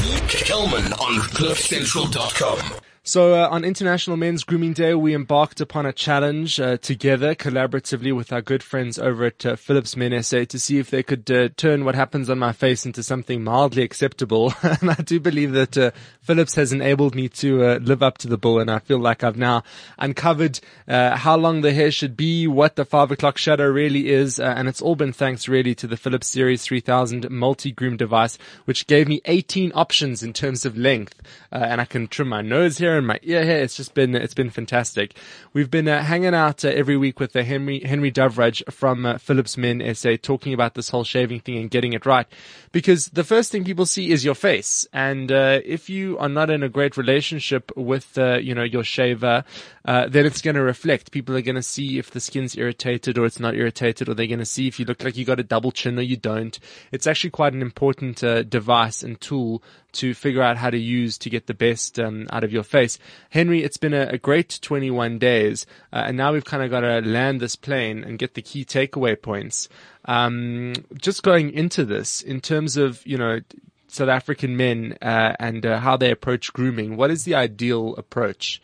Kelman on CliffCentral.com. So on International Men's Grooming Day, we embarked upon a challenge together, collaboratively with our good friends over at Philips Men SA to see if they could turn what happens on my face into something mildly acceptable. And I do believe that Philips has enabled me to live up to the bill, and I feel like I've now uncovered how long the hair should be, what the 5 o'clock shadow really is, and it's all been thanks really to the Philips Series 3000 multi-groom device, which gave me 18 options in terms of length, and I can trim my nose hair and my ear hair. It's been fantastic. We've been hanging out every week with Henry Dovrudge from Philips Men SA, talking about this whole shaving thing and getting it right, because the first thing people see is your face, and if you are not in a great relationship with your shaver, then it's going to reflect. People are going to see if the skin's irritated or it's not irritated, or they're going to see if you look like you got a double chin or you don't. It's actually quite an important device and tool to figure out how to use to get the best out of your face. Henry, it's been a great 21 days, and now we've kind of got to land this plane and get the key takeaway points. Just going into this, in terms of, South African men and how they approach grooming, what is the ideal approach?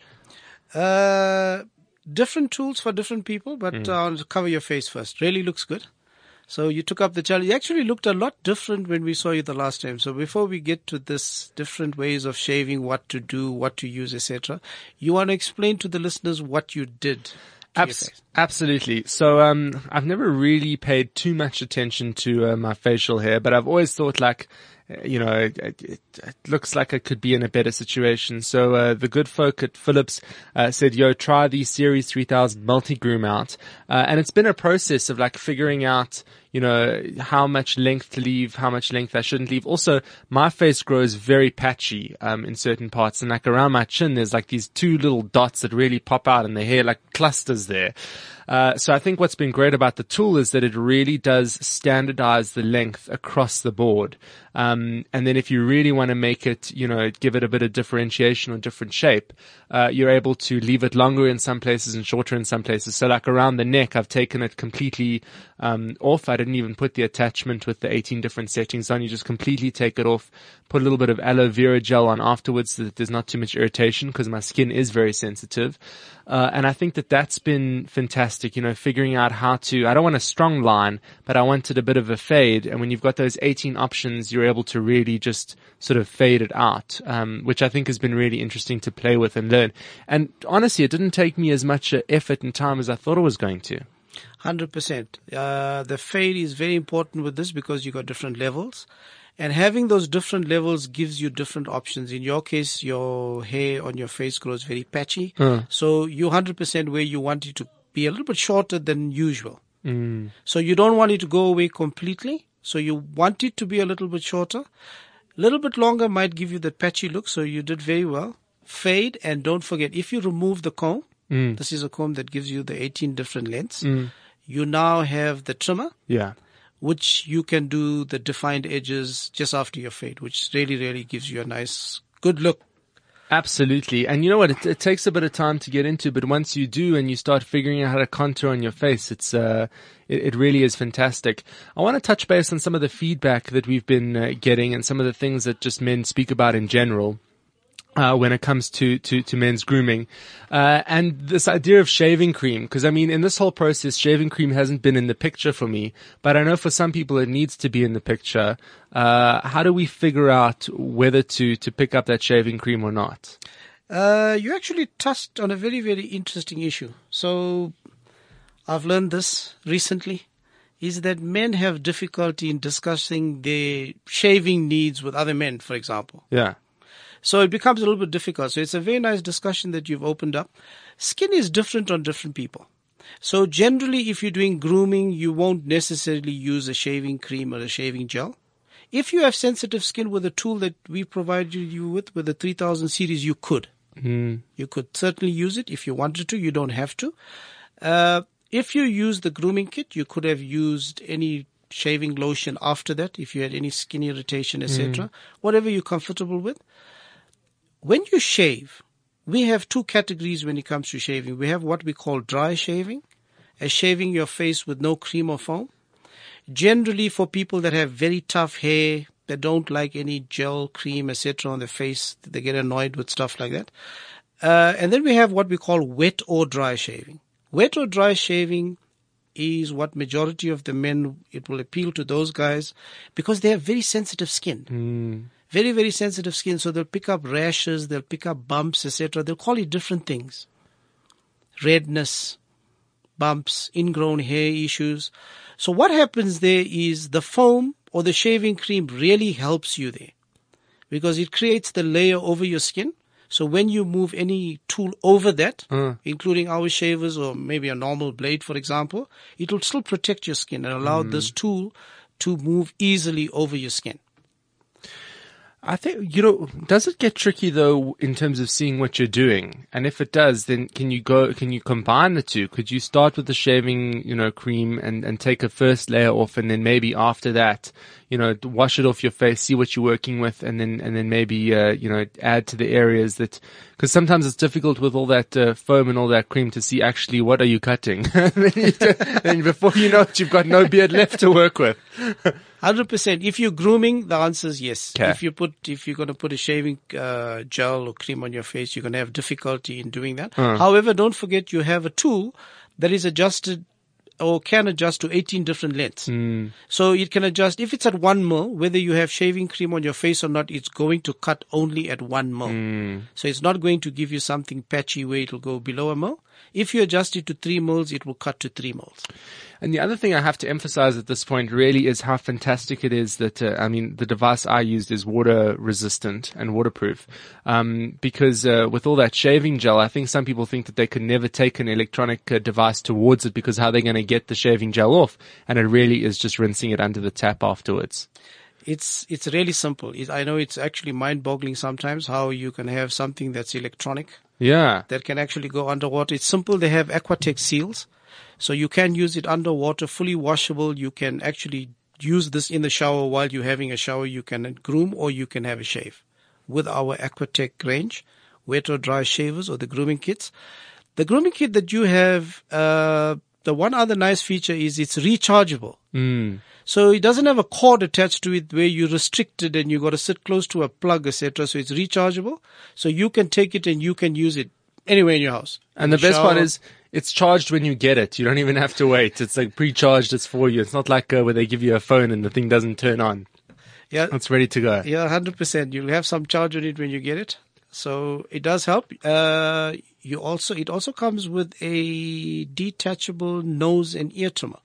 Different tools for different people, but I'll cover your face first. Really looks good. So you took up the challenge. You actually looked a lot different when we saw you the last time. So before we get to this different ways of shaving, what to do, what to use, etc., you want to explain to the listeners what you did? Absolutely. So I've never really paid too much attention to my facial hair, but I've always thought it looks like it could be in a better situation. So the good folk at Philips said, try the Series 3000 multi-groom out. And it's been a process of figuring out, how much length to leave, how much length I shouldn't leave. Also, my face grows very patchy in certain parts, and around my chin there's these two little dots that really pop out, and the hair clusters there. So I think what's been great about the tool is that it really does standardize the length across the board. And then if you really want to make it, give it a bit of differentiation or different shape, you're able to leave it longer in some places and shorter in some places. So around the neck, I've taken it completely off. I didn't even put the attachment with the 18 different settings on. You just completely take it off, put a little bit of aloe vera gel on afterwards so that there's not too much irritation, because my skin is very sensitive. And I think that that's been fantastic, figuring out how to, I don't want a strong line, but I wanted a bit of a fade. And when you've got those 18 options, you're able to really just sort of fade it out, which I think has been really interesting to play with and learn. And honestly, it didn't take me as much effort and time as I thought it was going to. 100%. The fade is very important with this because you got different levels. And having those different levels gives you different options. In your case, your hair on your face grows very patchy. So you're 100% where you want it to be a little bit shorter than usual. So you don't want it to go away completely. So you want it to be a little bit shorter. A little bit longer might give you that patchy look. So you did very well. Fade, and don't forget, if you remove the comb, this is a comb that gives you the 18 different lengths. You now have the trimmer. Yeah. Which you can do the defined edges just after your fade, which really, really gives you a nice, good look. Absolutely. And you know what? It takes a bit of time to get into, but once you do and you start figuring out how to contour on your face, it really is fantastic. I want to touch base on some of the feedback that we've been getting and some of the things that just men speak about in general. When it comes to men's grooming, and this idea of shaving cream, because in this whole process, shaving cream hasn't been in the picture for me, but I know for some people it needs to be in the picture. How do we figure out whether to pick up that shaving cream or not? You actually touched on a very, very interesting issue. So I've learned this recently, is that men have difficulty in discussing their shaving needs with other men, for example. Yeah. So it becomes a little bit difficult. So it's a very nice discussion that you've opened up. Skin is different on different people. So generally, if you're doing grooming, you won't necessarily use a shaving cream or a shaving gel. If you have sensitive skin with a tool that we provided you with the 3000 series, you could. You could certainly use it if you wanted to. You don't have to. If you use the grooming kit, you could have used any shaving lotion after that if you had any skin irritation, etc. Whatever you're comfortable with. When you shave, we have two categories when it comes to shaving. We have what we call dry shaving, as shaving your face with no cream or foam. Generally, for people that have very tough hair, They don't like any gel, cream, etc. on their face. They get annoyed with stuff like that. And then we have what we call wet or dry shaving. Wet or dry shaving is what majority of the men, it will appeal to those guys because they have very sensitive skin. Very, very sensitive skin. So they'll pick up rashes, they'll pick up bumps, etc. They'll call it different things. Redness, bumps, ingrown hair issues. So what happens there is the foam or the shaving cream really helps you there because it creates the layer over your skin. So when you move any tool over that, including our shavers or maybe a normal blade, for example, it will still protect your skin and allow this tool to move easily over your skin. I think, does it get tricky though in terms of seeing what you're doing? And if it does, then can you combine the two? Could you start with the shaving, cream and take a first layer off and then maybe after that, wash it off your face, see what you're working with and then maybe, add to the areas that, because sometimes it's difficult with all that foam and all that cream to see actually what are you cutting. Then before you know it, you've got no beard left to work with. 100%. If you're grooming, the answer is yes. Okay. If you're going to put a shaving gel or cream on your face, you're going to have difficulty in doing that. However, don't forget you have a tool that is adjusted or can adjust to 18 different lengths. So it can adjust. If it's at 1 mil, whether you have shaving cream on your face or not, it's going to cut only at 1 mil. So it's not going to give you something patchy where it'll go below a mil. If you adjust it to 3 mils, it will cut to 3 mils. And the other thing I have to emphasize at this point really is how fantastic it is that, the device I used is water resistant and waterproof. Because with all that shaving gel, I think some people think that they could never take an electronic device towards it because how they're going to get the shaving gel off. And it really is just rinsing it under the tap afterwards. It's really simple. I know it's actually mind-boggling sometimes how you can have something that's electronic. Yeah. That can actually go underwater. It's simple. They have Aquatex seals. So you can use it underwater, fully washable. You can actually use this in the shower while you're having a shower. You can groom or you can have a shave with our Aquatech range, wet or dry shavers or the grooming kits. The grooming kit that you have, the one other nice feature is it's rechargeable. So it doesn't have a cord attached to it where you're restricted and you got to sit close to a plug, etc. So it's rechargeable. So you can take it and you can use it anywhere in your house. And the best part is it's charged when you get it. You don't even have to wait. It's like pre-charged. It's for you. It's not like where they give you a phone and the thing doesn't turn on. Yeah. It's ready to go. Yeah, 100%. You'll have some charge on it when you get it. So it does help. It also comes with a detachable nose and ear trimmer.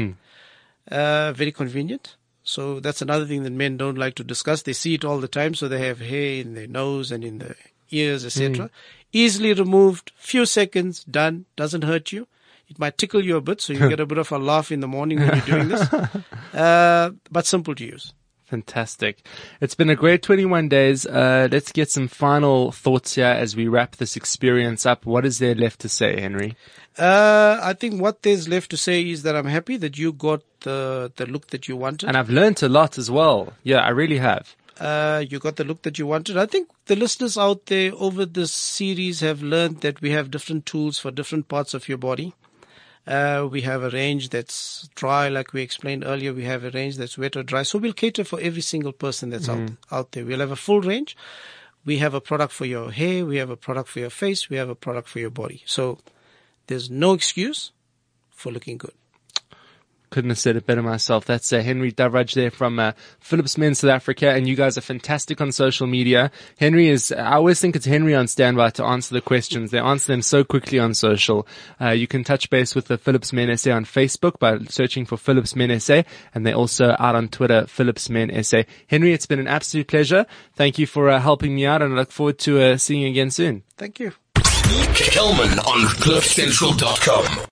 Very convenient. So that's another thing that men don't like to discuss. They see it all the time. So they have hair in their nose and in the ears, etc. Easily removed, few seconds, done, doesn't hurt you. It might tickle you a bit, so you get a bit of a laugh in the morning when you're doing this. But simple to use. Fantastic. It's been a great 21 days. Let's get some final thoughts here as we wrap this experience up. What is there left to say, Henry? I think what there's left to say is that I'm happy that you got the look that you wanted. And I've learned a lot as well. Yeah, I really have. You got the look that you wanted. I think the listeners out there over this series have learned that we have different tools for different parts of your body. We have a range that's dry, like we explained earlier. We have a range that's wet or dry. So we'll cater for every single person that's out there. We'll have a full range. We have a product for your hair. We have a product for your face. We have a product for your body. So there's no excuse for looking good. Couldn't have said it better myself. That's Henry Davraj there from Philips Men South Africa, and you guys are fantastic on social media. I always think it's Henry on standby to answer the questions. They answer them so quickly on social. You can touch base with the Philips Men SA on Facebook by searching for Philips Men SA, and they're also out on Twitter, Philips Men SA. Henry, it's been an absolute pleasure. Thank you for helping me out, and I look forward to seeing you again soon. Thank you. Kelman on CliffCentral.com.